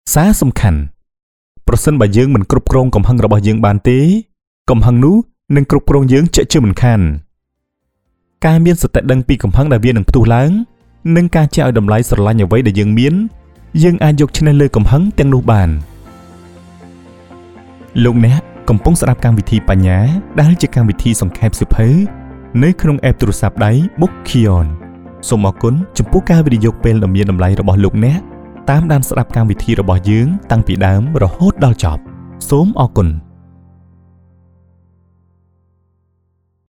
សារសំខាន់ប្រសិនបើយើងមិនគ្រប់គ្រងកំហឹងរបស់យើងបានទេកំហឹងនោះនឹងគ្រប់គ្រងយើងជាក់ជាមិនខានការមានសតិដឹងពីកំហឹងដែលវានឹងផ្ទុះឡើងនិងការចេះឲ្យតម្លៃស្រឡាញ់អ្វីដែលយើងមានយើងអាចយកឈ្នះលើកំហឹងទាំងនោះបានលោកអ្នកកំពុងស្ដាប់កម្មវិធីបញ្ញាដែលជាកម្មវិធីសង្ខេបសៀវភៅនៅក្នុង app ទូរស័ព្ទដៃ Bookkion សូមអរគុណចំពោះការវិនិយោគពេលដ៏មានតម្លៃរបស់លោកអ្នកតាមដានស្ដាប់កម្មវិធីរបស់យើងតាំងពីដើមរហូតដល់ចប់សូមអរគុណ